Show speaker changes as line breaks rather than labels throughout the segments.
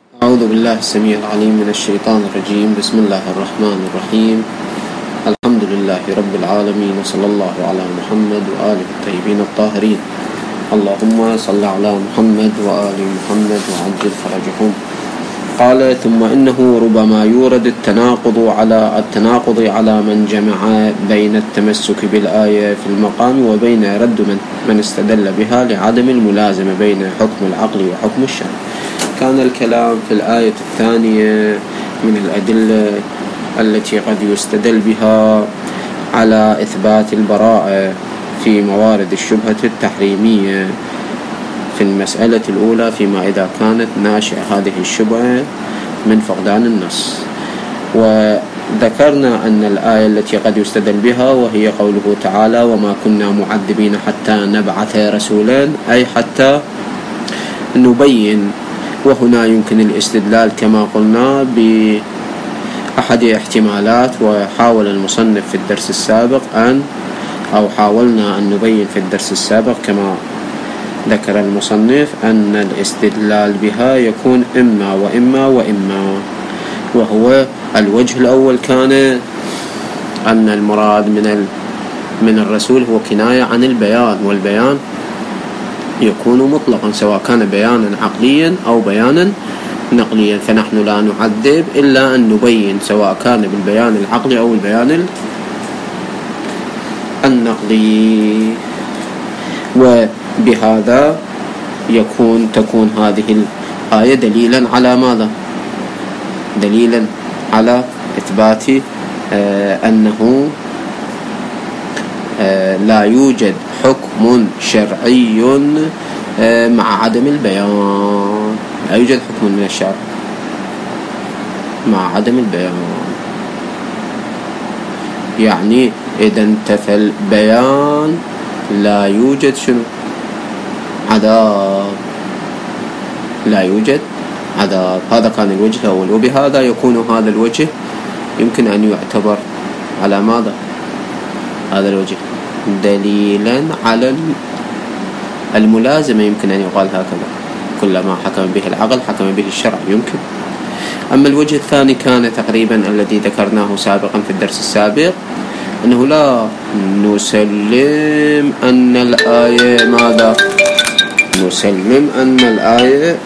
أعوذ بالله السميع العليم من الشيطان الرجيم. بسم الله الرحمن الرحيم. الحمد لله رب العالمين، وصلى الله على محمد وآله الطيبين الطاهرين. اللهم صل على محمد وآل محمد وعجل فرجهم. قال: ثم إنه ربما يورد التناقض على من جمع بين التمسك بالآية في المقام وبين رد من استدل بها لعدم الملازمة بين حكم العقل وحكم الشرع. كان الكلام في الآية الثانية من الأدلة التي قد يستدل بها على إثبات البراءة في موارد الشبهة التحريمية في المسألة الأولى، فيما إذا كانت ناشئة هذه الشبهة من فقدان النص. وذكرنا أن الآية التي قد يستدل بها وهي قوله تعالى: وما كنا معذبين حتى نبعث رسولا، أي حتى نبين. وهنا يمكن الاستدلال كما قلنا بأحد احتمالات، وحاول المصنف في الدرس السابق حاولنا أن نبين في الدرس السابق كما ذكر المصنف أن الاستدلال بها يكون إما وإما وإما. وهو الوجه الأول كان أن المراد من الرسول هو كناية عن البيان، والبيان يكون مطلقا سواء كان بيانا عقليا أو بيانا نقليا، فنحن لا نعذب إلا أن نبين سواء كان بالبيان العقلي أو البيان النقلي. وبهذا تكون هذه الآية دليلا على ماذا؟ دليلا على إثبات أنه لا يوجد حكم شرعي مع عدم البيان. لا يوجد حكم من الشرع مع عدم البيان، يعني إذا انتفى البيان لا يوجد عذاب، لا يوجد عذاب. هذا كان الوجه الأول. وبهذا يكون هذا الوجه يمكن أن يعتبر على ماذا؟ هذا الوجه دليلا على الملازمة، يمكن أن يقال هكذا: كلما حكم به العقل حكم به الشرع، يمكن. أما الوجه الثاني كان تقريبا الذي ذكرناه سابقا في الدرس السابق، أنه لا نسلم أن الآية ماذا؟ نسلم أن الآية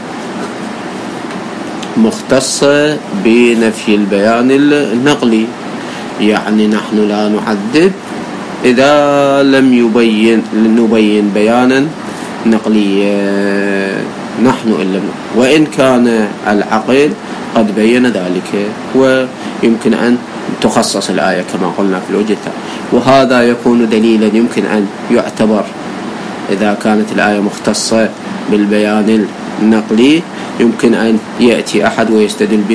مختصة بنفي البيان النقلي، يعني نحن لا نعذب إذا لم نبين بيانا نقليا، نحن إلا وإن كان العقل قد بين ذلك، ويمكن أن تخصص الآية كما قلنا في الوجه الثاني. وهذا يكون دليلا يمكن أن يعتبر إذا كانت الآية مختصة بالبيان النقلي، يمكن أن يأتي أحد ويستدل